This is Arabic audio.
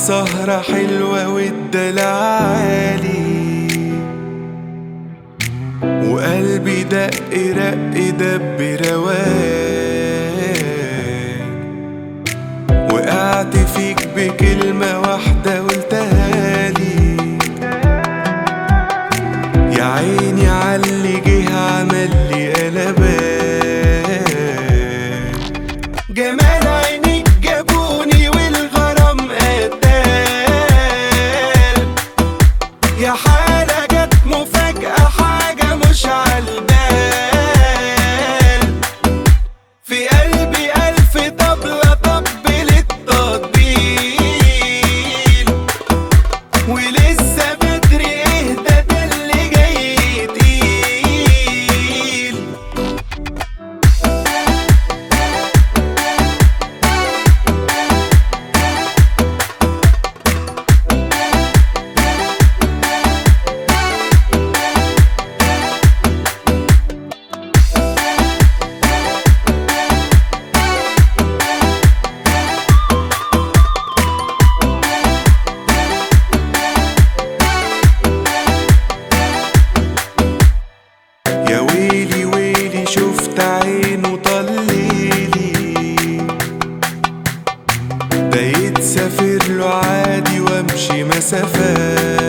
سهرة حلوة والدلع عالي، وقلبي دق رق دب رواق، وقعت فيك بكلمة واحدة قلتها لي، يا عيني عاللي جه عمل لي قلبان. جمال عينيك جابوني والغرام قتال، يا حالة جت مفاجأة حاجة مش عالبال، في قلبي ألف طبلة طبلت تطبيل، ولسه بدري اهدى ده اللي جاي تقيل. يا ويلي ويلي شفت عينه طليلي، بقيت سافر له عادي وامشي مسافات،